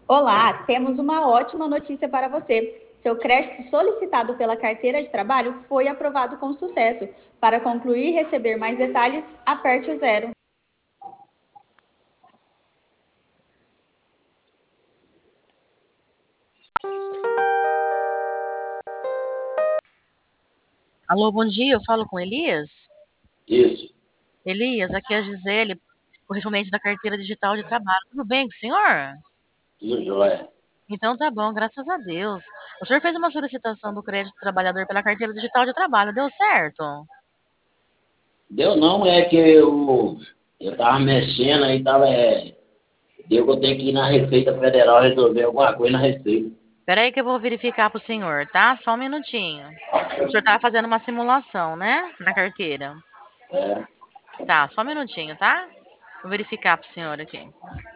Olá, temos uma ótima notícia para você. Seu crédito solicitado pela carteira de trabalho foi aprovado com sucesso. Para concluir e receber mais detalhes, aperte o zero. Alô, bom dia, eu falo com Elias. Isso, Elias, aqui é a Gisele, correspondente da carteira digital de trabalho. Tudo bem com o senhor? tudo jóia. Então tá bom, graças a Deus. O senhor fez uma solicitação do crédito trabalhador pela carteira digital de trabalho, deu certo? Deu não, é que eu tava mexendo aí, deu que eu tenho que ir na Receita Federal resolver alguma coisa na Receita. Espera aí que eu vou verificar pro senhor, tá? Só um minutinho. O senhor tava fazendo uma simulação, né? Na carteira. É, Tá, só um minutinho, tá? Vou verificar pro senhor aqui.